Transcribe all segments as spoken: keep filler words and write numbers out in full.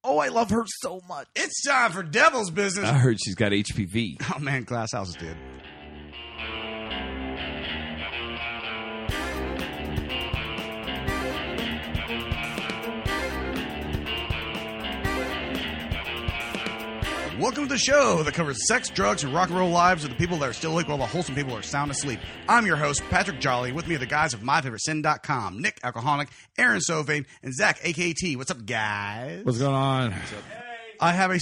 Oh, I love her so much. It's time for Devil's Business. I heard she's got H P V. Oh, man, Glass Houses did. Welcome to the show that covers sex, drugs, and rock and roll lives of the people that are still awake while the wholesome people are sound asleep. I'm your host, Patrick Jolly. With me are the guys of my favorite sin dot com, Nick Alcoholic, Aaron Sovane, and Zach, A K A T. What's up, guys? What's going on? I have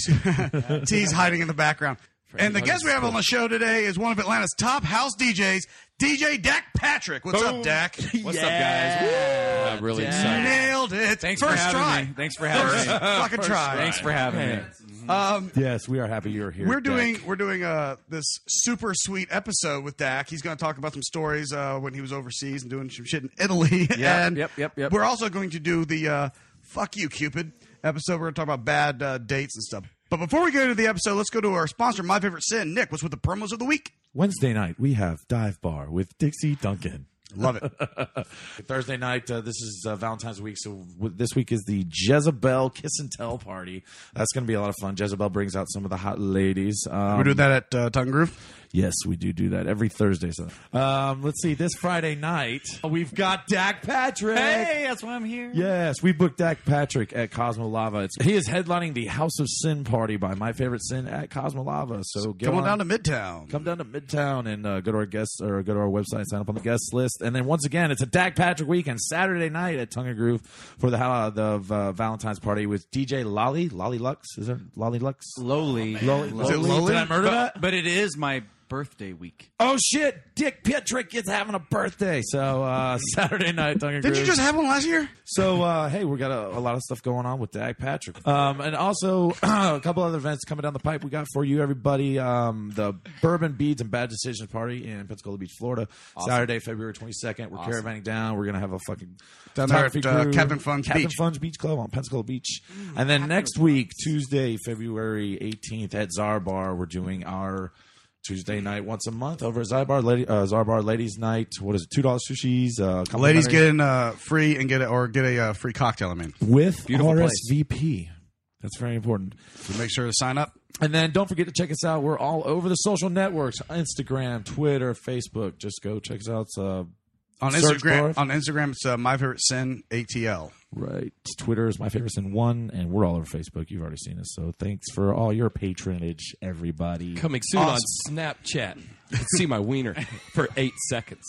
a T's hiding in the background. And the guest we have on the show today is one of Atlanta's top house D Js, D J Dak Patrick. What's Boom. up, Dak? What's up, guys? Woo. I'm really excited. Nailed it. Thanks First for having try. me. Thanks for having First me. fucking First try. Thanks for having me. Um, Yes, we are happy you're here. we're Dak. doing we're doing uh, this super sweet episode with Dak. He's going to talk about some stories uh, when he was overseas and doing some shit in Italy. and yep, yep, yep. We're also going to do the uh, "Fuck You, Cupid" episode. We're going to talk about bad uh, dates and stuff. But before we get into the episode, let's go to our sponsor, My Favorite Sin. Nick, what's with the promos of the week? Wednesday night, we have Dive Bar with Dixie Duncan. Love it. Thursday night, uh, this is uh, Valentine's week, so w- this week is the Jezebel Kiss and Tell party. That's going to be a lot of fun. Jezebel brings out some of the hot ladies. Um, We're doing that at uh, Tongue Groove. Yes, we do do that every Thursday. So, um, let's see. This Friday night, we've got Dak Patrick. Hey, that's why I'm here. Yes, we booked Dak Patrick at Cosmo Lava. It's, he is headlining the House of Sin party by My Favorite Sin at Cosmo Lava. So get Come on on down to Midtown. Come down to Midtown and uh, go to our guests or go to our website, sign up on the guest list, and then once again, it's a Dak Patrick weekend Saturday night at Tongue and Groove for the uh, the uh, Valentine's party with D J Lolly, Lolly Lux. Is there Lolly Lux? Lowly. Lolly, Is it Lolly? Did I murder But, that? but it is my birthday week. Oh shit! Dick Patrick is having a birthday, so uh, Saturday night Tongue and Groove. Did you just have one last year? So, uh, hey, we got a, a lot of stuff going on with Dak Patrick. Um, and also a couple other events coming down the pipe we got for you, everybody. Um, the Bourbon Beads and Bad Decisions party in Pensacola Beach, Florida. Saturday, February twenty-second. We're Awesome. caravanning down. We're going to have a fucking Down there at, photography uh, crew. Captain Fun's Captain Beach. Fun's Beach Club on Pensacola Beach. And then next week, Tuesday, February eighteenth at Czar Bar, we're doing our Tuesday night once a month over at Czar Bar, Lady, uh, Czar Bar Ladies Night. What is it? two dollars sushis. Uh, Ladies complimentary- get in uh, free and get a, or get a uh, free cocktail. I mean, with Beautiful R S V P. That's very important. so make sure to sign up. And then don't forget to check us out. We're all over the social networks: Instagram, Twitter, Facebook. Just go check us out. It's, uh, On search Instagram, bar. on Instagram, it's uh, My Favorite Sin A T L. right. Twitter is My Favorite Sin One, and we're all over Facebook. You've already seen us. So thanks for all your patronage, everybody. Coming soon Awesome. on Snapchat. You can see my wiener for eight seconds.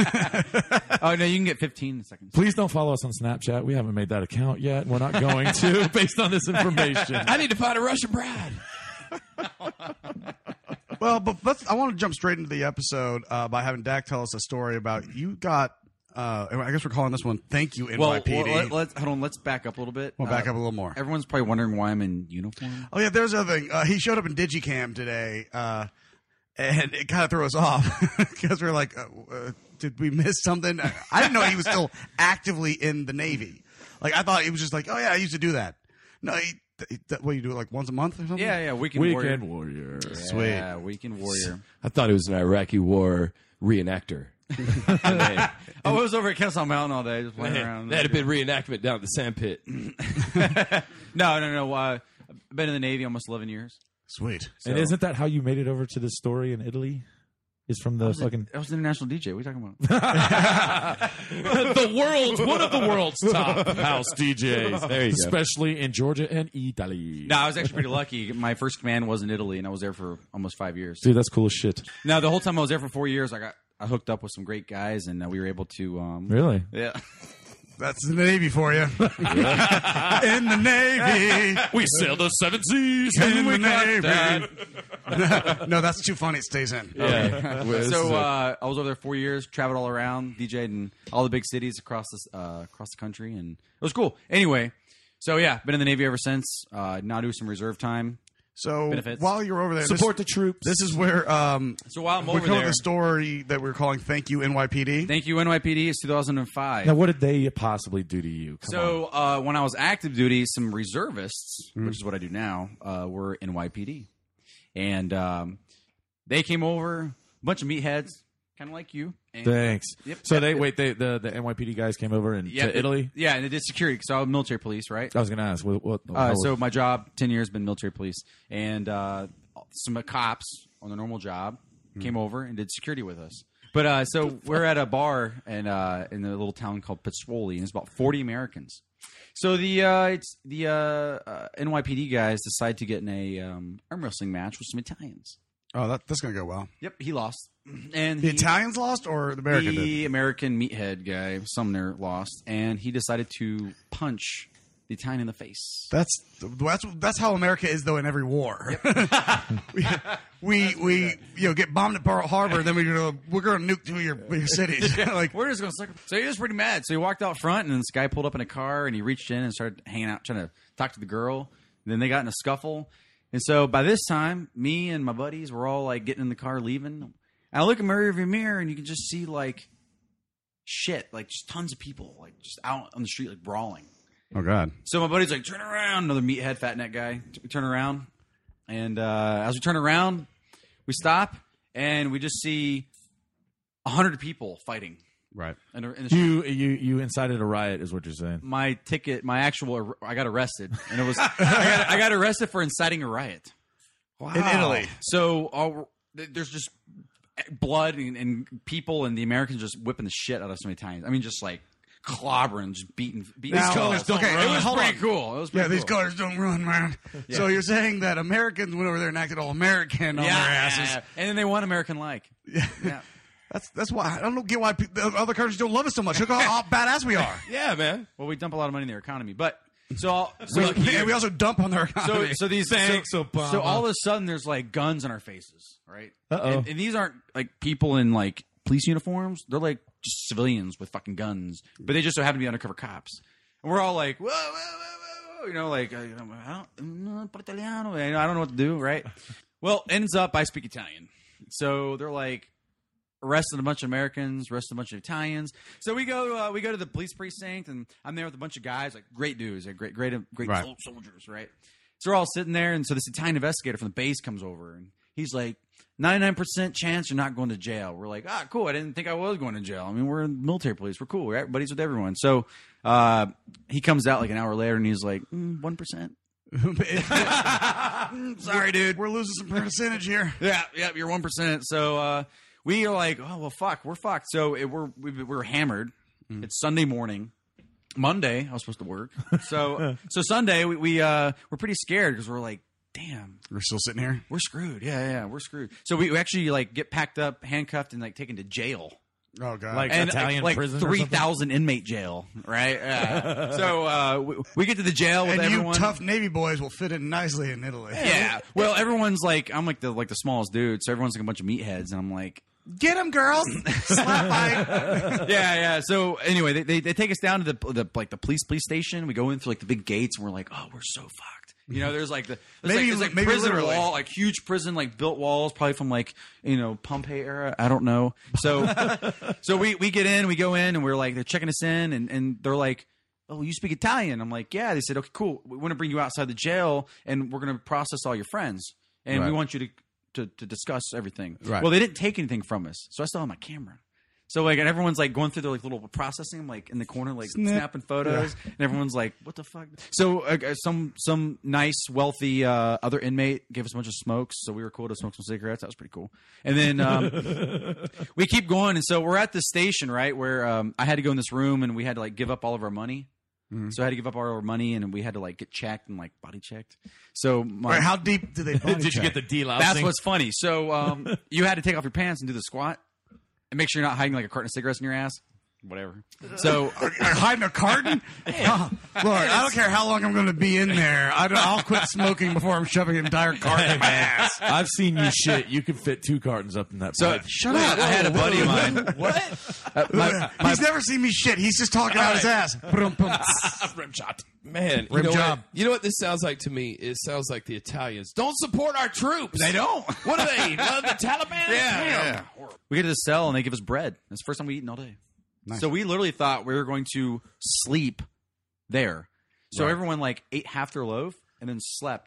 Oh, no, you can get fifteen seconds. Please don't follow us on Snapchat. We haven't made that account yet. We're not going to, based on this information. I need to find a Russian bride. Well, but let's, I want to jump straight into the episode uh, by having Dak tell us a story about you got. Uh, I guess we're calling this one "Thank You N Y P D." Well, well let, let's hold on. Let's back up a little bit. We'll back Uh, up a little more. Everyone's probably wondering why I'm in uniform. Oh yeah, there's another thing. Uh, he showed up in Digicam today, uh, and it kind of threw us off because we we're like, uh, uh, "Did we miss something?" I didn't know he was still actively in the Navy. Like I thought he was just like, "Oh yeah, I used to do that." No, he, he, that, what you do it like once a month or something? Yeah, yeah, weekend, Weekend warrior. Warrior. Sweet. Yeah, weekend warrior. I thought it was an Iraqi war reenactor. And then- Oh, I was over at Kettleson Mountain all day, just playing Man, around. that had been reenactment down at the sand pit. No, no, no. Uh, I've been in the Navy almost eleven years. Sweet. And isn't that how you made it over to this story in Italy? Is from the I was, fucking I was an international D J. What are you talking about? the world's one of the world's top house D Js. There you go. Especially in Georgia and Italy. No, I was actually pretty lucky. My first command was in Italy, and I was there for almost five years. Dude, that's cool as shit. Now, the whole time I was there for four years, I got I hooked up with some great guys, and uh, we were able to. Um, Really? Yeah. That's the Navy for you. In the Navy. We sailed the seven seas. In the Navy. No, that's too funny. It stays in. Yeah. So uh, I was over there four years, traveled all around, D J'd in all the big cities across the uh, across the country, and it was cool. Anyway, so yeah, been in the Navy ever since. Uh, now do some reserve time. So Benefits. while you're over there, Support this, the troops. This is where um, So while I'm we're over calling there, the story that we're calling "Thank You N Y P D." thank you N Y P D. It's two thousand five. Now, what did they possibly do to you? Come So uh, when I was active duty, some reservists, which is what I do now, uh, were N Y P D, and um, they came over, a bunch of meatheads, kind of like you. And, Thanks. Yep. So Yep. they wait. They the, the N Y P D guys came over and Yeah, to Italy. Yeah, and they did security because I was military police, right? I was gonna ask what. what Uh, how- so my job, ten years, been military police, and uh, some cops on their normal job came over and did security with us. But uh, so we're at a bar and uh, in a little town called Pozzuoli, and it's about forty Americans. So the uh, it's the uh, uh, N Y P D guys decide to get in a um, arm wrestling match with some Italians. Oh, that, that's going to go well. Yep, he lost, and The he, Italians lost or the American the did? American meathead guy Sumner lost, and he decided to punch the Italian in the face. That's that's that's how America is though in every war. we we, we you know get bombed at Pearl Harbor, and then we're gonna we're gonna nuke two of your, your cities. like We're just gonna suck. So he was pretty mad. So he walked out front, and this guy pulled up in a car, and he reached in and started hanging out, trying to talk to the girl. And then they got in a scuffle, and so by this time, me and my buddies were all like getting in the car, leaving. And I look in my rearview mirror, and you can just see like shit, like just tons of people, like just out on the street, like brawling. oh god, So my buddy's like, turn around. Another meathead, fat neck guy. We turn around. And uh, as we turn around, we stop and we just see a hundred people fighting. right. In, in the you you you incited a riot, is what you're saying. my ticket, my actual, I got arrested. And it was, I, got, I got arrested for inciting a riot. Wow. In Italy. So all, there's just blood and, and people and the Americans just whipping the shit out of some Italians. I mean, just like clobbering, just beating. beating Now- these colors don't okay, run. It was hold pretty on. cool. It was Yeah, pretty these cool. colors don't run, man. So you're saying that Americans went over there and acted all American on Yeah, their asses? and then they won American like. Yeah. Yeah. That's that's why I don't get why pe- the other countries don't love us so much. Look how, how badass we are. Yeah, man. Well, we dump a lot of money in their economy, but so I'll- so and we also dump on their so economy. so these Thanks, so, Obama. so all of a sudden there's like guns in our faces, right? Uh-oh. And, and these aren't like people in like police uniforms; they're like just civilians with fucking guns, but they just so happen to be undercover cops. And we're all like, whoa, whoa, whoa, whoa, you know, like uh, I don't, mm, por italiano, I don't know what to do, right? Well, ends up I speak Italian, so they're like. Arrested a bunch of Americans, arrested a bunch of Italians. So we go, uh, we go to the police precinct, and I'm there with a bunch of guys, like great dudes, like great, great, great Right. sol- soldiers, right? So we're all sitting there, and so this Italian investigator from the base comes over, and he's like, ninety-nine percent chance you're not going to jail. We're like, ah, cool. I didn't think I was going to jail. I mean, we're in military police. We're cool. We're buddies with everyone. So uh, he comes out like an hour later, and he's like, mm, one percent. Sorry, dude. We're losing some percentage here. Yeah, yeah, you're one percent. So uh, we are like, oh well, fuck, we're fucked. So it, we're we, we're hammered. It's Sunday morning. Monday, I was supposed to work. So so Sunday, we, we uh we're pretty scared because we're like, damn, We're still sitting here. we're screwed. Yeah, yeah, we're screwed. So we, we actually like get packed up, handcuffed, and like taken to jail. Oh god. Like- And Italian like prison or three something? thousand inmate jail, right? Yeah. So uh, we, we get to the jail with and you everyone. tough Navy boys will fit in nicely in Italy. Yeah. Well, everyone's like, I'm like the like the smallest dude, so everyone's like a bunch of meatheads, and I'm like, Get them, girls. Slap fight. yeah, yeah. So anyway, they, they they take us down to the the like the police police station. We go in through like the big gates, and we're like, oh, we're so fucked. You know, there's like the there's Maybe- like, there's like maybe prison literally. wall, like huge prison, like built walls, probably from like you know Pompeii era. I don't know. So so we we get in, we go in, and we're like they're checking us in, and and they're like. Oh, you speak Italian? I'm like, yeah. They said, okay, cool. We want to bring you outside the jail, and we're going to process all your friends, and we Right. want you to, to to discuss everything. Right. Well, they didn't take anything from us, so I still have my camera. So like, and everyone's like going through their like little processing, I'm like in the corner, like Snip. snapping photos, and everyone's like, "What the fuck?" So uh, some some nice, wealthy uh, other inmate gave us a bunch of smokes, so we were cool to smoke some cigarettes. That was pretty cool. And then um, we keep going, and so we're at the station, right, where um, I had to go in this room, and we had to like give up all of our money. So I had to give up all our money, and we had to like get checked and like body checked. So my, Wait, how deep did they body Did you check? get the deal out? that's what's funny. So um, you had to take off your pants and do the squat, and make sure you're not hiding like a carton of cigarettes in your ass. Whatever. So Are you hiding a carton? Oh, look, I don't care how long I'm going to be in there. I don't, I'll quit smoking before I'm shoving an entire carton in my ass. I've seen you shit. You can fit two cartons up in that so pipe. Shut I up. had a buddy of mine. What? Uh, my, my, He's never seen me shit. He's just talking out his ass. Brum, bum. Rim shot. Man, you Rim know job. what? You know what this sounds like to me? It sounds like the Italians don't support our troops. they don't. What are they? Love the Taliban? Yeah, Damn. yeah. We get to the cell and they give us bread. That's the first time we eaten all day. Nice. So we literally thought we were going to sleep there. So Right. everyone like ate half their loaf and then slept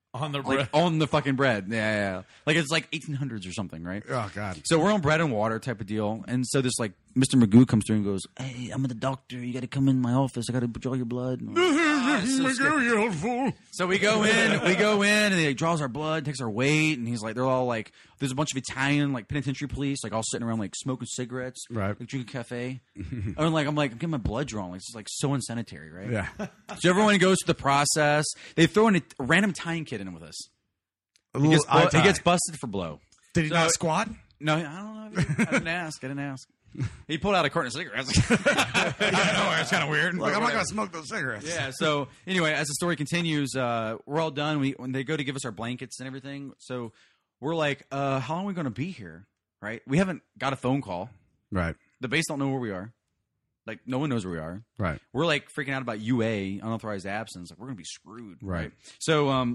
On the like bread. on the fucking bread. Yeah, yeah, yeah. Like it's like eighteen hundreds or something, right? Oh God. So we're on bread and water type of deal, and so this like Mister Magoo comes through and goes, "Hey, I'm the doctor. You got to come in my office. I got to draw your blood." And we're like, "Ah, it's so scary." So we go in, we go in, and he like, draws our blood, takes our weight, and he's like, they're all like, there's a bunch of Italian like penitentiary police, like all sitting around like smoking cigarettes, Right. like drinking cafe. I'm like, I'm like, I'm getting my blood drawn. Like it's like so unsanitary, right? Yeah. So everyone goes through the process. They throw in a, a random Italian kid in with us. A He little gets, bu- eye he tie. gets busted for blow. Did he so- not squat? No, I don't know. I didn't ask. I didn't ask. He pulled out a carton of cigarettes. I don't know. It's kind of weird. Like, I'm not Whatever. gonna smoke those cigarettes. Yeah. So anyway, as the story continues, uh, we're all done. We when they go to give us our blankets and everything. So we're like, uh, how long are we going to be here? Right. We haven't got a phone call. Right. The base don't know where we are. Like no one knows where we are. Right. We're like freaking out about U A, unauthorized absence. Like we're gonna be screwed. Right. So um,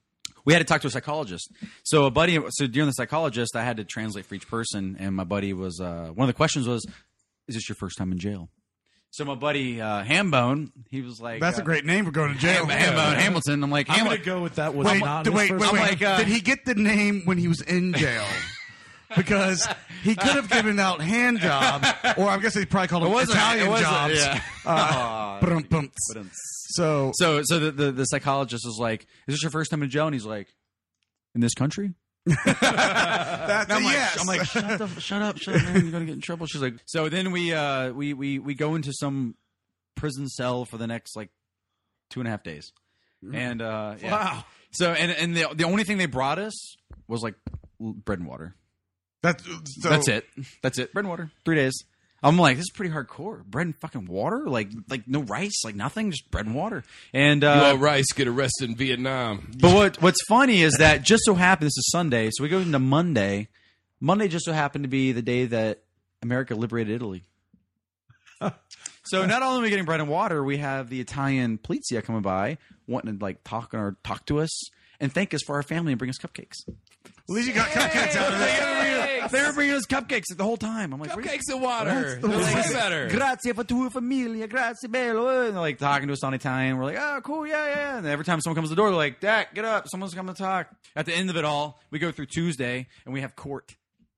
we had to talk to a psychologist. So a buddy. So during the psychologist, I had to translate for each person, and my buddy was uh, one of the questions was, "Is this your first time in jail?" So my buddy uh, Hambone, he was like, That's uh, a great name for going to jail. Ham- Hambone Hamilton. I'm like, I'm Hamilton. gonna go with that. Was Wait, not d- his wait, first wait, one. wait. like, uh, Did he get the name when he was in jail? Because he could have given out hand jobs, or I guess they probably called them wasn't- Italian it wasn't- jobs. yeah. Uh, brum-bum. so, So, so the, the the psychologist was like, "Is this your first time in jail?" And he's like, "In this country?" that's And I'm a like, yes. I'm like, shut, the, shut up, shut up, man! You're gonna get in trouble. She's like, so then we uh we we we go into some prison cell for the next like two and a half days, and uh yeah. Wow. So and and the the only thing they brought us was like l- bread and water. that's, so, That's it. That's it. Bread and water. Three days. I'm like, this is pretty hardcore. Bread and fucking water, like like no rice, like nothing, just bread and water. And You uh, all rice get arrested in Vietnam. But what what's funny is that just so happened this is Sunday, so we go into Monday. Monday just so happened to be the day that America liberated Italy. So not only are we getting bread and water, we have the Italian polizia coming by, wanting to like talk or talk to us and thank us for our family and bring us cupcakes. At least you got cupcakes out of it. They were bringing us cupcakes the whole time. I'm like, what are you- Cupcakes and water. the That's way- even better. Grazie per tua famiglia, grazie bello. And they're like talking to us on Italian. We're like, oh, cool, yeah, yeah. And every time someone comes to the door, they're like, Dak, get up. Someone's coming to talk. At the end of it all, we go through Tuesday and we have court.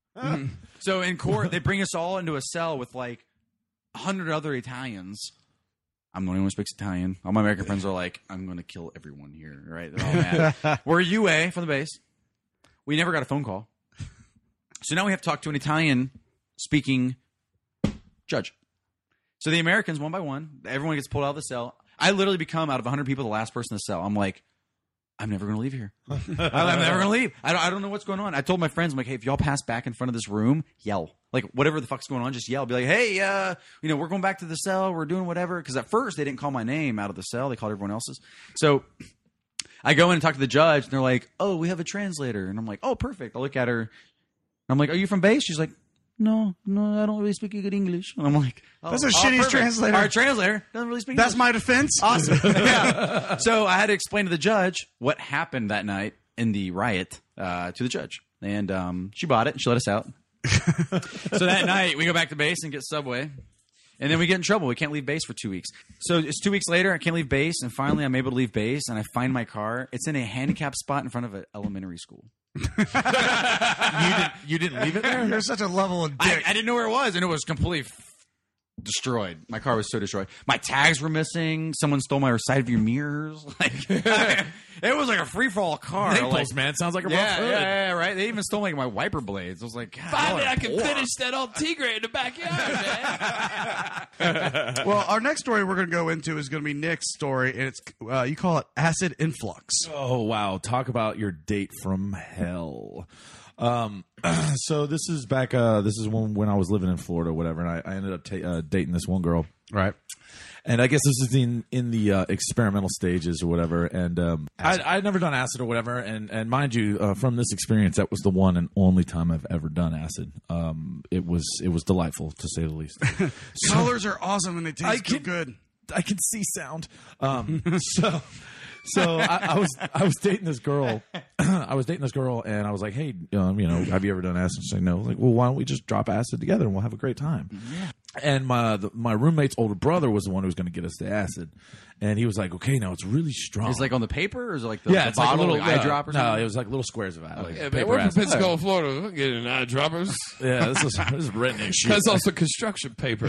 So in court, they bring us all into a cell with like a hundred other Italians. I'm the only one who speaks Italian. All my American friends are like, I'm going to kill everyone here, right? They're all mad. We're U A from the base. We never got a phone call. So now we have to talk to an Italian-speaking judge. So the Americans, one by one, everyone gets pulled out of the cell. I literally become, out of one hundred people, the last person in the cell. I'm like, I'm never going to leave here. I'm never going to leave. I don't, I don't know what's going on. I told my friends, I'm like, hey, if y'all pass back in front of this room, yell. Like, whatever the fuck's going on, just yell. Be like, hey, uh, you know, we're going back to the cell. We're doing whatever. Because at first, they didn't call my name out of the cell. They called everyone else's. So I go in and talk to the judge, and they're like, oh, we have a translator. And I'm like, oh, perfect. I look at her. I'm like, are you from base? She's like, no, no, I don't really speak good English. And I'm like, oh, That's the oh, shittiest perfect. translator. Our translator doesn't really speak That's English. my defense. Awesome. Yeah. So I had to explain to the judge what happened that night in the riot uh, to the judge. And um, she bought it and she let us out. So that night we go back to base and get Subway. And then we get in trouble. We can't leave base for two weeks. So it's two weeks later. I can't leave base. And finally I'm able to leave base. And I find my car. It's in a handicapped spot in front of an elementary school. You didn't, you didn't leave it there? You're such a level of I, dick. I didn't know where it was, and it was completely f- destroyed. My car was so destroyed. My tags were missing. Someone stole my side view mirrors. Like it was like a free for all car. Naples, like, man. Sounds like a rough yeah, hood. yeah, yeah, right. They even stole like my wiper blades. I was like, God, Finally, y'all are I can poor. finish that old Tigre in the backyard, man. Well, our next story we're going to go into is going to be Nick's story, and it's uh, you call it acid influx. Oh wow! Talk about your date from hell. Um, so this is back. Uh, this is when when I was living in Florida, or whatever, and I, I ended up ta- uh, dating this one girl. Right. And I guess this is in in the uh, experimental stages or whatever. And um, I I'd never done acid or whatever. And and mind you, uh, from this experience, that was the one and only time I've ever done acid. Um, it was it was delightful to say the least. Colors are awesome and they taste I so can- good. I can see sound. Um, so, so I, I was I was dating this girl. I was dating this girl, and I was like, "Hey, um, you know, have you ever done acid?" She's like, "No." I was like, "Well, why don't we just drop acid together and we'll have a great time?" And my the, my roommate's older brother was the one who was going to get us the acid, And he was like, okay, now it's really strong. It's like on the paper, or is it like the, yeah, the it's like a bottle, little like uh, eyedropper? No, it was like little squares of like, Yeah, man, paper we're from acid. Pensacola, Florida. We're getting eyedroppers. Yeah, this is this is redneck shit. That's also construction paper.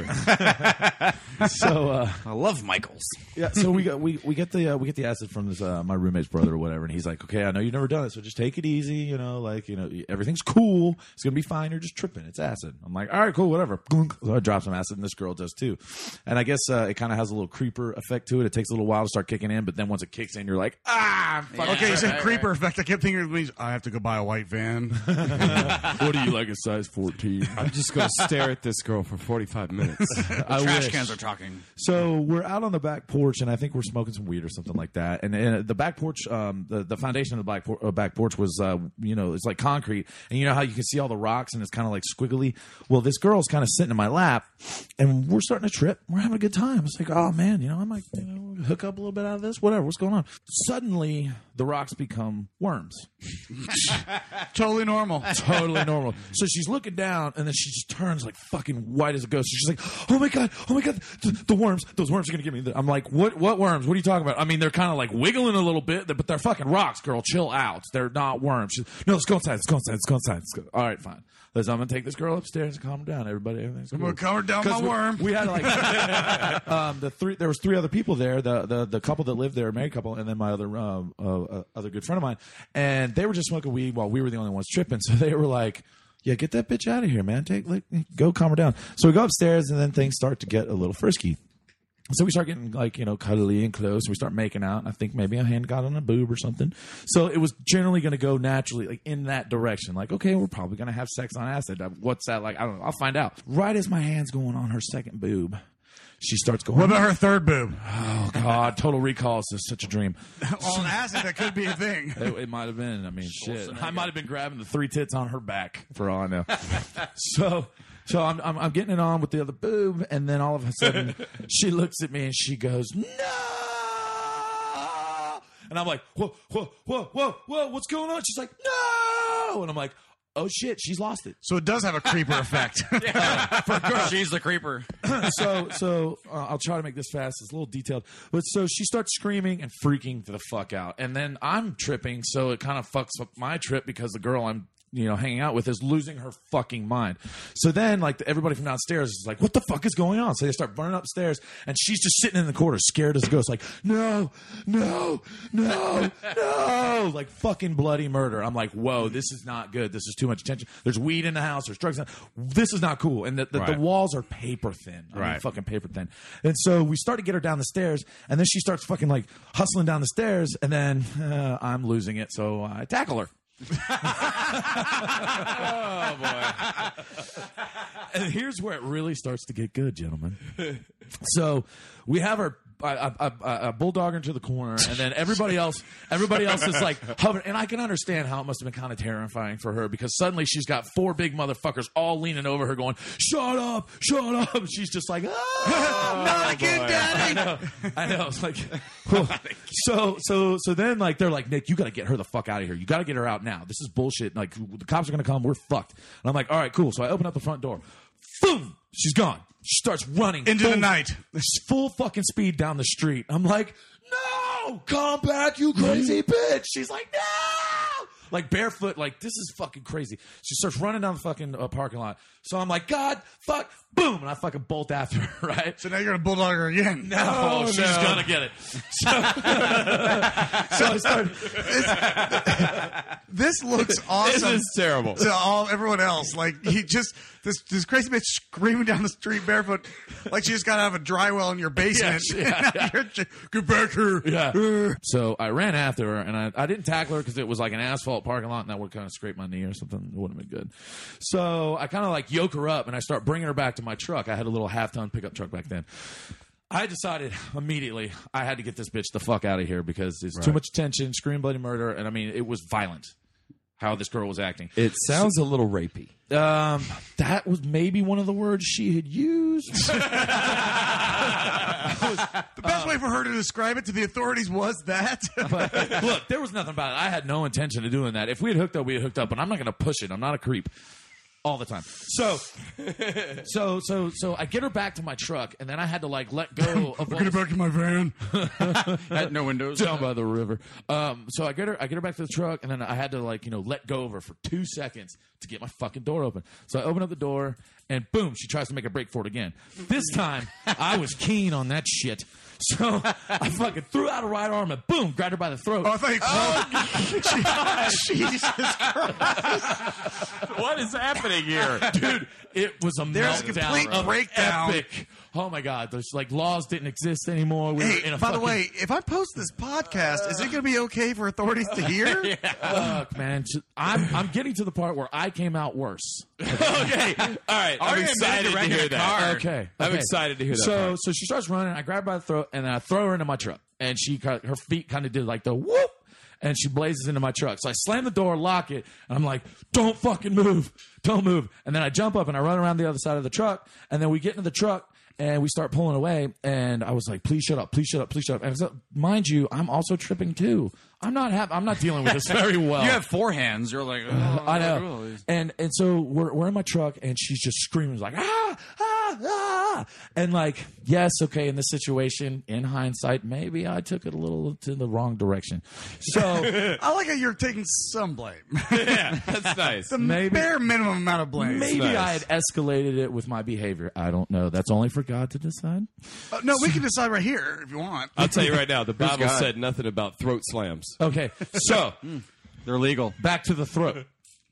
So uh, I love Michaels. yeah, so we got we we get the uh, we get the acid from this uh, my roommate's brother or whatever, and he's like, okay, I know you've never done it, so just take it easy, you know, like you know everything's cool, it's gonna be fine. You're just tripping, it's acid. I'm like, all right, cool, whatever. So I drop some acid, and this girl does too, and I guess uh, it kind of has a little creeper effect to it. It takes a little while to start kicking in, but then once it kicks in, you're like, ah, I'm fucking Okay, you said right, creeper effect. I kept thinking it means I have to go buy a white van. what do you like a size fourteen? I'm just going to stare at this girl for forty-five minutes. I Trash wish. cans are talking. So we're out on the back porch, and I think we're smoking some weed or something like that. And, and the back porch, um, the, the foundation of the back, por- uh, back porch was, uh, you know, it's like concrete. And you know how you can see all the rocks, and it's kind of like squiggly. Well, this girl's kind of sitting in my lap, and we're starting to trip. We're having a good time. It's like, oh man, you know, I might you know, hook up a little bit out of this. Whatever, what's going on? Suddenly, the rocks become worms. Totally normal. Totally normal. So she's looking down, and then she just turns like fucking white as a ghost. She's like, "Oh my god, oh my god, the, the worms! Those worms are gonna get me." I'm like, "What? What worms? What are you talking about?" I mean, they're kind of like wiggling a little bit, but they're fucking rocks, girl. Chill out. They're not worms. She's, no, let's go inside. Let's go inside. Let's go inside. Let's go. All right, fine. Let's, I'm gonna take this girl upstairs and calm her down. Everybody, everything's cool. I'm gonna calm her down, my we, worm. We had like um, the three. There was three other people there. The the the couple that lived there, a married couple, and then my other um, uh, uh, other good friend of mine, and they were just smoking weed while we were the only ones tripping. So they were like, "Yeah, get that bitch out of here, man. Take like go calm her down." So we go upstairs, and then things start to get a little frisky. So we start getting like, you know, cuddly and close. We start making out. And I think maybe a hand got on a boob or something. So it was generally going to go naturally like in that direction. Like, okay, we're probably going to have sex on acid. What's that like? I don't know. I'll find out. Right as my hand's going on her second boob, she starts going. What about her third boob? Oh, God. Total Recall is just such a dream. On acid, that could be a thing. It, it might have been. I mean, shit. I might have been grabbing the three tits on her back for all I know. So... So I'm, I'm I'm getting it on with the other boob, and then all of a sudden she looks at me and she goes, "No!" And I'm like, "Whoa, whoa, whoa, whoa, whoa! What's going on?" She's like, "No!" And I'm like, "Oh shit, she's lost it." So it does have a creeper effect. For a girl. She's the creeper. so so uh, I'll try to make this fast. It's a little detailed, but so she starts screaming and freaking the fuck out, and then I'm tripping, so it kind of fucks up my trip because the girl I'm you know, hanging out with is losing her fucking mind. So then, like, everybody from downstairs is like, what the fuck is going on? So they start running upstairs, and she's just sitting in the corner, scared as a ghost, like, no, no, no, no, like fucking bloody murder. I'm like, whoa, this is not good. This is too much attention. There's weed in the house. There's drugs in This is not cool. And the, the, Right. the walls are paper thin. I mean, Right. fucking paper thin. And so we start to get her down the stairs, and then she starts fucking, like, hustling down the stairs, and then uh, I'm losing it, so I tackle her. Oh, boy. And here's where it really starts to get good, gentlemen. So we have her I, I, I, I bulldog her into the corner, and then everybody else, everybody else is like hovering. And I can understand how it must have been kind of terrifying for her because suddenly she's got four big motherfuckers all leaning over her, going, "Shut up, shut up!" And she's just like, "Ah, Not again, Daddy." I know, I know. It's like, whew. so, so, so then like they're like, "Nick, you got to get her the fuck out of here. You got to get her out now. This is bullshit. Like the cops are gonna come. We're fucked." And I'm like, "All right, cool." So I open up the front door. Boom! She's gone. She starts running Into full, the night. full fucking speed down the street. I'm like, "No, come back, you crazy bitch!" She's like, "No!" Like barefoot, like this is fucking crazy. She starts running down the fucking uh, parking lot. So I'm like, "God, fuck, boom!" And I fucking bolt after her, right? So now you're gonna bulldog her again. No, oh, she's no. gonna get it. So, so I started. This looks awesome. This is terrible. To all everyone else, like he just this this crazy bitch screaming down the street barefoot, like she just got out of a dry well in your basement. Yeah, yeah, You're just, Get back here. Yeah. So I ran after her, and I, I didn't tackle her because it was like an asphalt parking lot, and that would kind of scrape my knee or something. It wouldn't have been good. So I kind of like yoke her up, and I start bringing her back to my truck. I had a little half-ton pickup truck back then. I decided immediately I had to get this bitch the fuck out of here because there's too much attention, scream, bloody murder, and I mean, it was violent how this girl was acting. It sounds a little rapey. Um, that was maybe one of the words she had used. The best way for her to describe it to the authorities was that. But, look, there was nothing about it. I had no intention of doing that. If we had hooked up, we had hooked up, but I'm not going to push it. I'm not a creep. all the time. So, so, so, so I get her back to my truck, and then I had to like let go of. Get it back to my van. Had no windows. Down by the river. Um, so I get her, I get her back to the truck, and then I had to like you know let go of her for two seconds to get my fucking door open. So I open up the door, and boom, she tries to make a break for it again. This time, I was keen on that shit. So I fucking threw out a right arm and boom, grabbed her by the throat. Oh, I thought you oh, Jesus Christ. What is happening here? Dude, it was a There's a meltdown. complete of breakdown. Epic. Oh my God, those like laws didn't exist anymore. We were Hey, in a by fucking, the way, if I post this podcast, is it going to be okay for authorities to hear? fuck, man, I'm I'm getting to the part where I came out worse. Okay. All right. I'm Already excited to wreck hear a that. car. Okay, I'm okay. excited to hear that. So part. so she starts running. I grab her by the throat and then I throw her into my truck, and she kind of- her feet kind of did like the whoop, and she blazes into my truck. So I slam the door, lock it, and I'm like, "Don't fucking move, don't move." And then I jump up and I run around the other side of the truck, and then we get into the truck. And we start pulling away, and I was like, "Please shut up! Please shut up! Please shut up!" And so, mind you, I'm also tripping too. I'm not ha- I'm not dealing with this very well. You have four hands. You're like, oh, I know. really? And and so we're we're in my truck, and she's just screaming like ah ah ah, and like yes, okay. In this situation, in hindsight, maybe I took it a little to the wrong direction. So I like how you're taking some blame. Yeah, that's nice. The Maybe- bare minimum amount of blame. maybe nice. I had escalated it with my behavior. I don't know. That's only for God to decide. Uh, no, we can decide right here if you want. I'll tell you right now, the Bible God? said nothing about throat slams. Okay, so They're legal. back to the throat.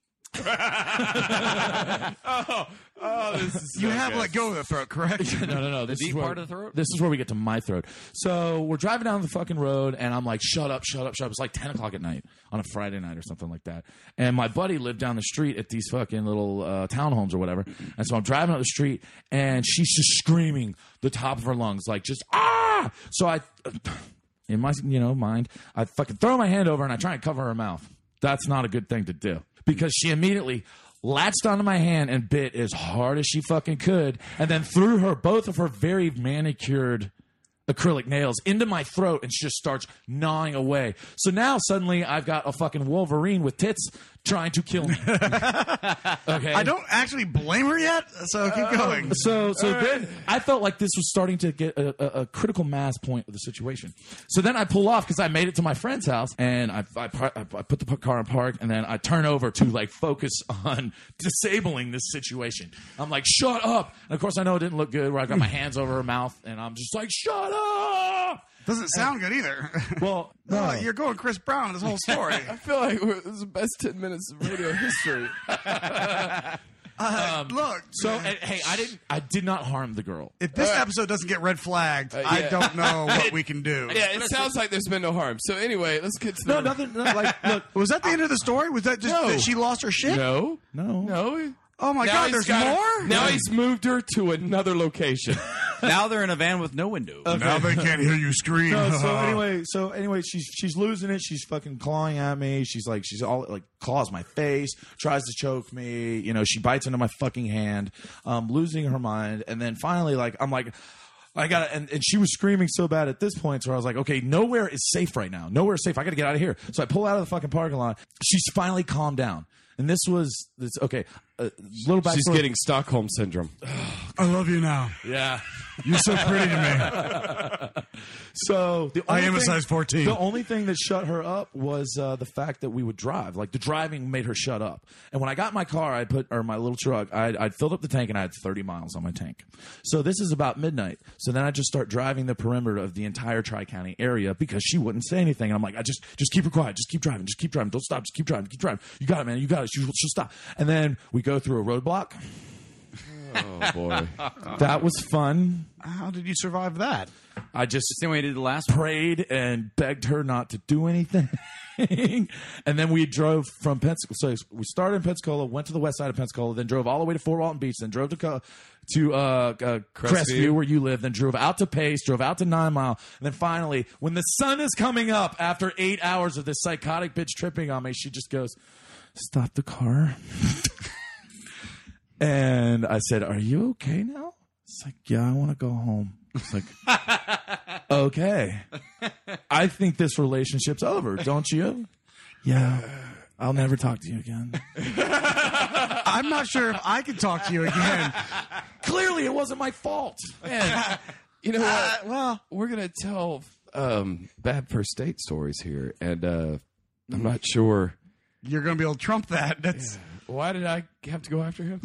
Oh, this is You have let go of the throat, correct? No, no, no. This deep is where, part of the throat? This is where we get to my throat. So we're driving down the fucking road, and I'm like, "Shut up, shut up, shut up!" It's like ten o'clock at night on a Friday night or something like that. And my buddy lived down the street at these fucking little uh, townhomes or whatever. And so I'm driving up the street, and she's just screaming the top of her lungs, like just ah. So I, in my you know mind, I fucking throw my hand over and I try and cover her mouth. That's not a good thing to do because she immediately latched onto my hand and bit as hard as she fucking could, and then threw her both of her very manicured acrylic nails into my throat, and she just starts gnawing away. So now suddenly I've got a fucking Wolverine with tits trying to kill me. Okay, I don't actually blame her yet, so keep going. So, so then I felt like this was starting to get a, a, a critical mass point of the situation. So then I pull off because I made it to my friend's house, and I, I, par- I put the car in park, and then I turn over to like focus on disabling this situation. I'm like, "Shut up!" And of course, I know it didn't look good. Where I got my hands over her mouth, and I'm just like, "Shut up!" Doesn't sound good either. Well, No, no, you're going Chris Brown in this whole story. I feel like we're, this is the best ten minutes of radio history. Uh, look, so and, hey, I didn't. I did not harm the girl. if this episode doesn't get red flagged, I yeah. don't know what we can do. Yeah, it sounds like there's been no harm. So anyway, let's get to No, the... nothing. No, like, look, Was that the end of the story? Was that just No. that she lost her shit? No. no, No. Oh my Now God, he's there's got her- more? Now he's moved her to another location. Now they're in a van with no windows. Now they can't hear you scream. No, so anyway, so anyway, she's she's losing it. She's fucking clawing at me. She's like, she's all like claws my face, tries to choke me. You know, she bites into my fucking hand, um, losing her mind. And then finally, like, I'm like, I got and, and she was screaming so bad at this point, so I was like, okay, nowhere is safe right now. Nowhere is safe. I got to get out of here. So I pull out of the fucking parking lot. She's finally calmed down. And this was this okay. A little backstory. She's getting Stockholm syndrome. I love you now. yeah. You're so pretty to me. So the I only am a thing- size fourteen. The only thing that shut her up was uh, the fact that we would drive. Like the driving made her shut up. And when I got in my car, I put or my little truck, I'd, I'd filled up the tank and I had thirty miles on my tank. So this is about midnight. So then I just start driving the perimeter of the entire Tri County area because she wouldn't say anything. And I'm like, I just just keep her quiet, just keep driving, just keep driving, don't stop, just keep driving, keep driving. You got it, man. You got it. She'll, she'll stop. And then we go through a roadblock. Oh, boy. That was fun. How did you survive that? I just Same way I did the last one. prayed and begged her not to do anything. And then we drove from Pensacola. So we started in Pensacola, went to the west side of Pensacola, then drove all the way to Fort Walton Beach, then drove to Co- to uh, uh, Crestview, Crestview. where you live, then drove out to Pace, drove out to Nine Mile, and then finally, when the sun is coming up after eight hours of this psychotic bitch tripping on me, she just goes, "Stop the car." And I said, "Are you okay now?" It's like, "Yeah, I want to go home." It's like, "Okay, I think this relationship's over, don't you?" "Yeah, I'll never talk to you again. I'm not sure if I can talk to you again. Clearly, it wasn't my fault. Man, you know what? Uh, well, We're going to tell um, bad first date stories here, and uh, I'm not sure. you're going to be able to trump that. That's. Why did I have to go after him?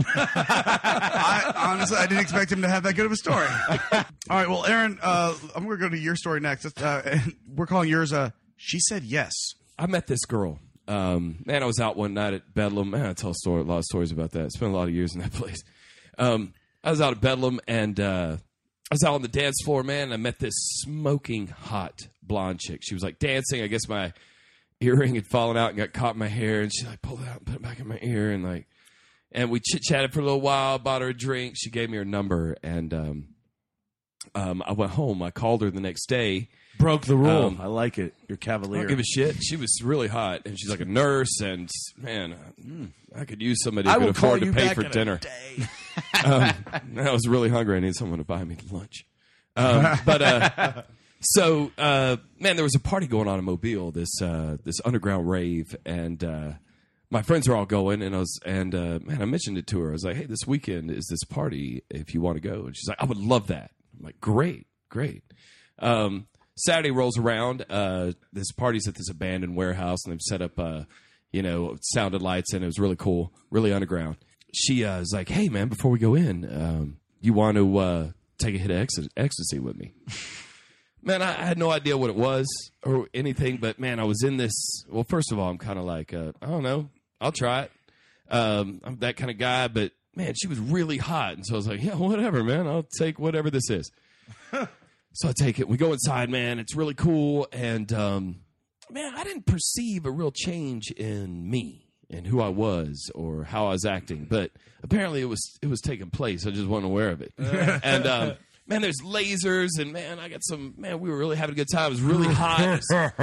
I, honestly, I didn't expect him to have that good of a story. All right, well, Aaron, uh, I'm going to go to your story next. Uh, and we're calling yours uh, She Said Yes. I met this girl. Um, man, I was out one night at Bedlam. Man, I tell a, story, a lot of stories about that. Spent a lot of years in that place. Um, I was out at Bedlam, and uh, I was out on the dance floor, man, and I met this smoking hot blonde chick. She was, like, dancing. I guess my earring had fallen out and got caught in my hair, and she, like, pulled it out and put it back in my ear, and, like, and we chit-chatted for a little while, bought her a drink. She gave me her number, and um, um, I went home. I called her the next day. Broke the rule. Um, I like it. You're I cavalier. don't give a shit. She was really hot, and she's like a nurse, and man, I could use somebody I who will could afford call to you pay back for in a dinner. day. um, I was really hungry. I needed someone to buy me lunch. Um, but uh, so, uh, man, there was a party going on in Mobile, this uh, this underground rave, and uh, my friends are all going, and I was, and uh, man, I mentioned it to her. I was like, "Hey, this weekend is this party. If you want to go," and she's like, "I would love that." I'm like, "Great, great." Um, Saturday rolls around. Uh, this party's at this abandoned warehouse, and they've set up, uh, you know, sounded lights, and it was really cool, really underground. She uh, is like, "Hey, man, before we go in, um, you want to uh, take a hit of ec- ecstasy with me?" Man, I, I had no idea what it was or anything, but man, I was in this. Well, first of all, I'm kind of like, uh, I don't know, I'll try it. Um, I'm that kind of guy, but man, she was really hot, and so I was like, yeah, whatever, man, I'll take whatever this is. So I take it. We go inside, man. It's really cool. And, um, man, I didn't perceive a real change in me and who I was or how I was acting. But apparently it was it was taking place. I just wasn't aware of it. And, um, man, there's lasers. And, man, I got some – man, we were really having a good time. It was really hot.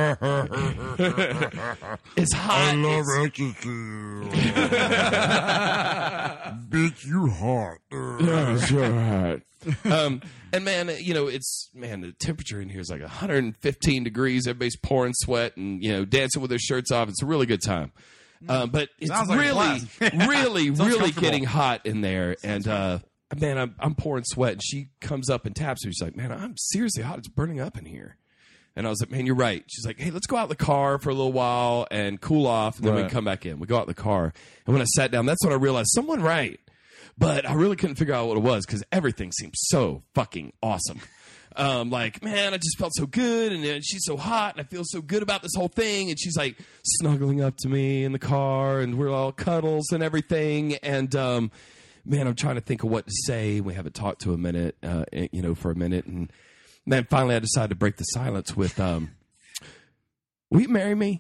It's hot. I love It's- ecstasy. Bitch, you hot. Yeah, sure hot. um, and man, you know, it's man, the temperature in here is like one hundred fifteen degrees. Everybody's pouring sweat and you know dancing with their shirts off. It's a really good time. Um, but it's Sounds like a really, blast. really, Sounds really comfortable. getting hot in there. And uh, man, I'm I'm pouring sweat, and she comes up and taps me. She's like, "Man, I'm seriously hot. It's burning up in here." And I was like, "Man, you're right." She's like, "Hey, let's go out in the car for a little while and cool off, and then we Right. can come back in." We go out in the car, and when I sat down, that's when I realized someone right. But I really couldn't figure out what it was because everything seemed so fucking awesome. Um, like, man, I just felt so good, and uh, she's so hot, and I feel so good about this whole thing. And she's like snuggling up to me in the car, and we're all cuddles and everything. And um, man, I'm trying to think of what to say. We haven't talked to a minute, uh, you know, for a minute, and then finally I decided to break the silence with, um, "Will you marry me?"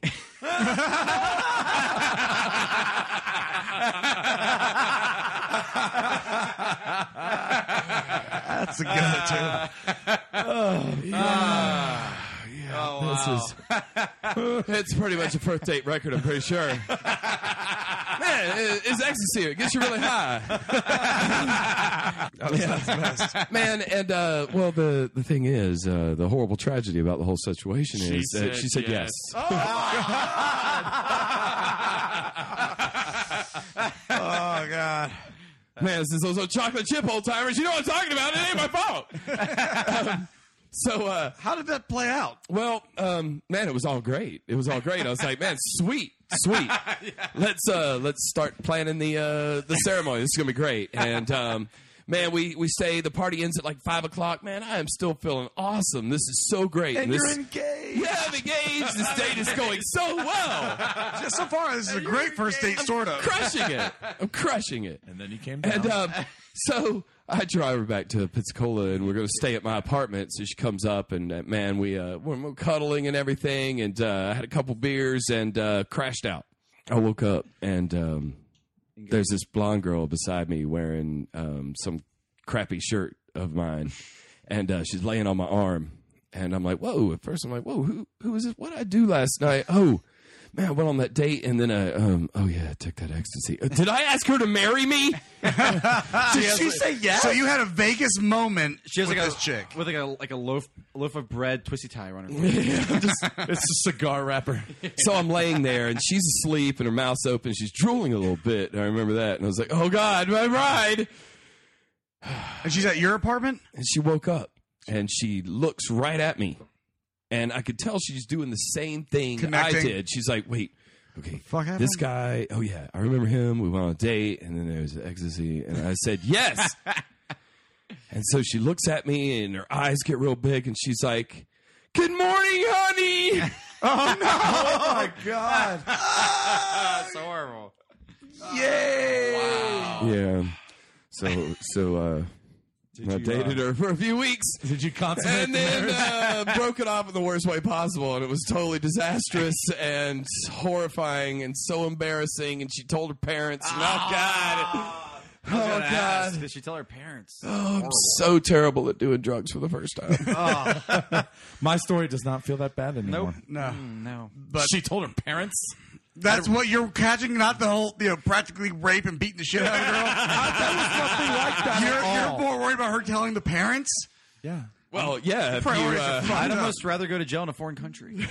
That's a good too. This is it's pretty much a first date record, I'm pretty sure. Man, it- it's ecstasy. It gets you really high. Man, and uh, well, the, the thing is, uh, the horrible tragedy about the whole situation is that she said yes. Oh God. Man, this is those chocolate chip old timers. You know what I'm talking about. It ain't my fault. um, so, uh, How did that play out? well, um, man, it was all great. It was all great. I was like, man, sweet, sweet. Let's uh, let's start planning the uh, the ceremony. This is gonna be great. And um, man, we we say the party ends at like five o'clock. Man, I am still feeling awesome. This is so great. And this, you're engaged. Yeah, I'm engaged. This date is going so well. Just so far, this is a great first date, sort of. Crushing it. I'm crushing it. And then you came down. And um, so I drive her back to Pensacola, and we're going to stay at my apartment. So she comes up, and uh, man, we uh, we're, we're cuddling and everything, and uh, I had a couple beers and uh, crashed out. I woke up, and um, there's this blonde girl beside me wearing um, some crappy shirt of mine, and uh, she's laying on my arm, and I'm like, whoa. At first, I'm like, whoa, who who is this? What did I do last night? Oh. man, I went on that date, and then I, um, oh yeah, I took that ecstasy. Uh, did I ask her to marry me? Did she say yes? So you had a Vegas moment She has with like this a chick. with like a like a loaf a loaf of bread, twisty tie around her. It's a cigar wrapper. So I'm laying there, and she's asleep, and her mouth's open. She's drooling a little bit. And I remember that, and I was like, "Oh God, my bride!" And she's at your apartment? And she woke up, and she looks right at me, and I could tell she's doing the same thing Connecting. I did. She's like, "Wait, okay, Fuck happened? this guy. Oh yeah, I remember him. We went on a date, and then there was ecstasy, and I said yes." And so she looks at me, and her eyes get real big, and she's like, "Good morning, honey." Oh, no. Oh my god! That's horrible. Yay. Yeah. So so uh, I you, dated uh, her for a few weeks. Did you consummate And the then marriage? uh, broke it off in the worst way possible, and it was totally disastrous and horrifying and so embarrassing. And she told her parents, and, oh God, oh God, Did she tell her parents? oh, I'm so terrible at doing drugs for the first time. My story does not feel that bad anymore. No. Mm, no. But She told her parents. that's what you're catching, not the whole, you know, practically rape and beating the shit out of a girl. Nothing like that You're, at you're all. more worried about her telling the parents? Yeah. Well, yeah, if you, Priorities are uh, fucked I'd up. almost rather go to jail in a foreign country.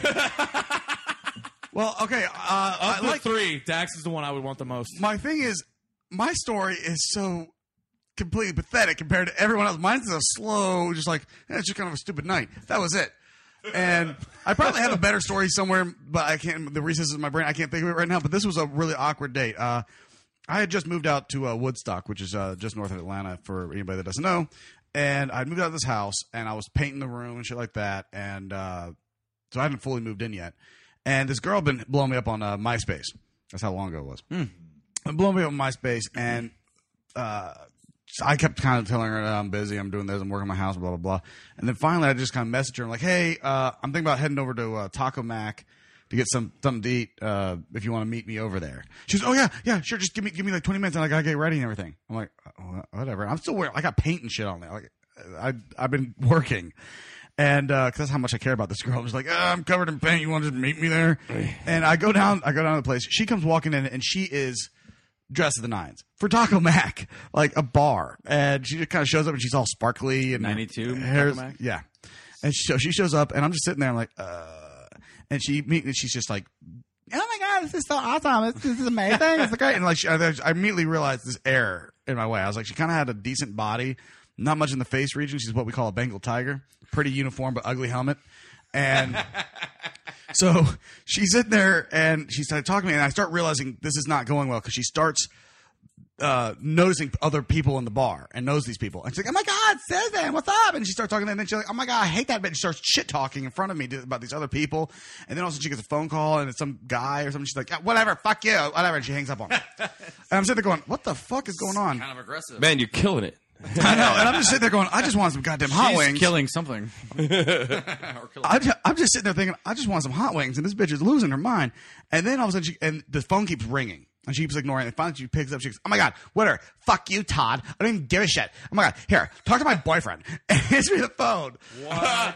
Well, okay. Uh, I Of the like three, Dax is the one I would want the most. my thing is, my story is so completely pathetic compared to everyone else. Mine's a slow, just like, eh, it's just kind of a stupid night. That was it. And I probably have a better story somewhere, but I can't, the recesses of my brain, I can't think of it right now. But this was a really awkward date. Uh, I had just moved out to uh, Woodstock, which is uh, just north of Atlanta for anybody that doesn't know. And I'd moved out of this house, and I was painting the room and shit like that. And uh, so I hadn't fully moved in yet. And this girl had been blowing me up on uh, MySpace. That's how long ago it was. Mm. Blowing me up on MySpace, and uh, I kept kind of telling her, oh, I'm busy, I'm doing this, I'm working on my house, blah, blah, blah. And then finally I just kind of messaged her. I'm like, hey, uh, I'm thinking about heading over to uh, Taco Mac to get some something to eat uh, if you want to meet me over there. She goes, oh, yeah, yeah, sure, just give me give me like twenty minutes and I got to get ready and everything. I'm like, oh, whatever. I'm still wearing, I got paint and shit on there. Like, I, I've been working. And uh, cause that's how much I care about this girl. I'm just like, oh, I'm covered in paint. You want to just meet me there? And I go down, I go down to the place. She comes walking in, and she is dressed to the nines for Taco Mac, like a bar. And she just kind of shows up, and she's all sparkly and ninety-two hair's, Taco Mac? yeah. And so she shows up, and I'm just sitting there. I'm like, uh, and she meet, and she's just like, oh my god, this is so awesome! This, this is amazing. It's great. And like, she, I, I immediately realized this air in my way. I was like, she kind of had a decent body. Not much in the face region. She's what we call a Bengal tiger. Pretty uniform, but ugly helmet. And so she's in there, and she started talking to me, and I start realizing this is not going well because she starts uh, noticing other people in the bar and knows these people. And she's like, oh my God, Susan, what's up? And she starts talking, and then she's like, oh my God, I hate that bitch. She starts shit talking in front of me about these other people. And then also she gets a phone call, and it's some guy or something. She's like, yeah, whatever, fuck you, whatever. And she hangs up on me. And I'm sitting there going, what the fuck is going on? Kind of aggressive. man, you're killing it. I know. And I'm just sitting there going, I just want some goddamn hot She's wings. killing something. or killing I'm just, I'm just sitting there thinking, I just want some hot wings, and this bitch is losing her mind. And then all of a sudden, she, and the phone keeps ringing, and she keeps ignoring it. And finally, she picks up. She goes, "Oh my God, whatever, fuck you, Todd. I don't even give a shit. Oh my God, here, talk to my boyfriend." And hands me the phone. What?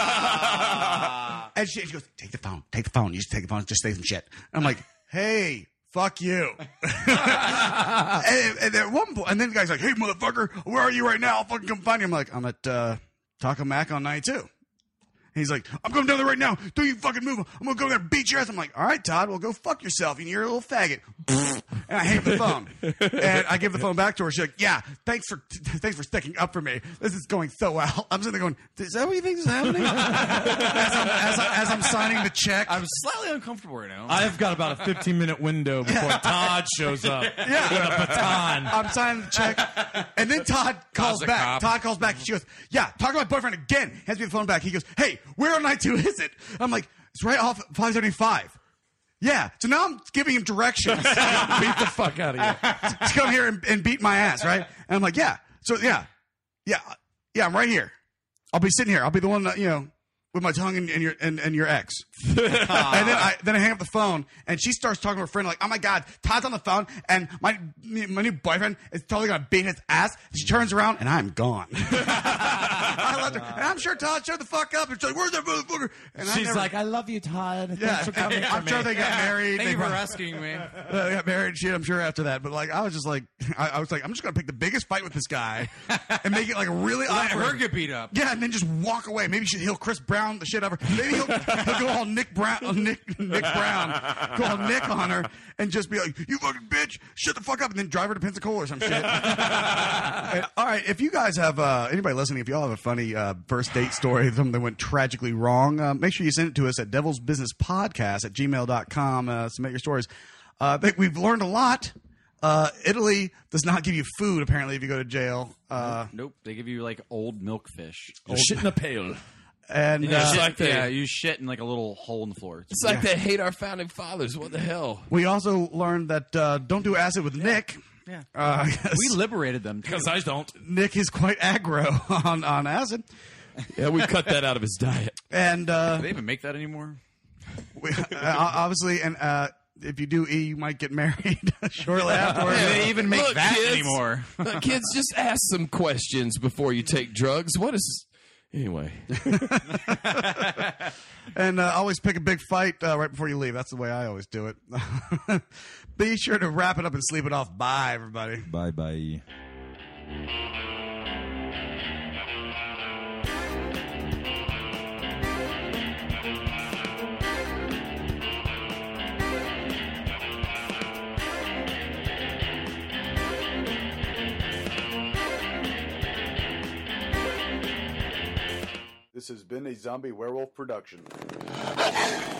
And she, she goes, "Take the phone. Take the phone. You just take the phone. Just say some shit." And I'm like, "Hey." Fuck you. and, and at one point, and then the guy's like, "Hey, motherfucker, where are you right now? I'll fucking come find you." I'm like, "I'm at uh, Taco Mac on ninety-two." And he's like, "I'm going down there right now. Don't you fucking move. I'm going to go there and beat your ass." I'm like, "All right, Todd, well, go fuck yourself. You're a little faggot." And I hang up the phone. And I give the phone back to her. She's like, "Yeah, thanks for thanks for sticking up for me. This is going so well." I'm sitting there going, "Is that what you think is happening?" as, I'm, as, I, as I'm signing the check. I'm slightly uncomfortable right now. I've got about a fifteen minute window before Todd shows up Yeah. with a baton. I'm signing the check. And then Todd calls Todd's a back. cop. Todd calls back. She goes, "Yeah, talk to my boyfriend again." Hands me the phone back. He goes, "Hey, where on night two is it?" I'm like, "It's right off five seventy-five. Yeah. So now I'm giving him directions Beat the fuck out of you. to come here and, and beat my ass, right? And I'm like, "Yeah." So, yeah. Yeah. Yeah, I'm right here. I'll be sitting here. I'll be the one that, you know, with my tongue and, and your and, and your ex. And then I then I hang up the phone, and she starts talking to her friend like, "Oh my god, Todd's on the phone, and my my new boyfriend is totally gonna beat his ass." She turns around, and I'm gone. I left her, and I'm sure Todd shut the fuck up. And she's like, "Where's that motherfucker?" And I She's never, like, I love you, Todd. "Yeah." Thanks for coming I'm for sure me. they got married. Thank They you for probably- asking me. Uh, they got married, shit. I'm sure after that, but like, I was just like, I, I was like, I'm just gonna pick the biggest fight with this guy and make it like really Let awkward. her get beat up. Yeah, and then just walk away. Maybe she, he'll Chris Brown the shit out of her. Maybe he'll, he'll go all Nick Brown, uh, Nick Nick Brown, go all Nick on her, and just be like, "You fucking bitch, shut the fuck up," and then drive her to Pensacola or some shit. And, all right, if you guys have uh, anybody listening, if y'all have a funny uh, first date story, something that went tragically wrong, uh, make sure you send it to us at devil's business podcast at gmail dot com. Uh, submit your stories. Uh, I think we've learned a lot. Uh, Italy does not give you food, apparently, if you go to jail. Uh, Nope, they give you like old milk fish. Shit in a pail. and Yeah. uh, Shit. like they- yeah, you shit in like a little hole in the floor. It's like they hate our founding fathers. What the hell? we also learned that uh, don't do acid with Nick. Yeah. Uh, We liberated them too. Because I don't. Nick is quite aggro on, on acid. Yeah, we cut that out of his diet. And uh, Do they even make that anymore? we, uh, obviously, and uh, if you do E, you might get married shortly afterwards. Do they even make Look, that kids, anymore? Look, kids, just ask some questions before you take drugs. What is... Anyway. And uh, always pick a big fight uh, right before you leave. That's the way I always do it. Be sure to wrap it up and sleep it off. Bye, everybody. Bye bye. This has been a Zombie Werewolf production.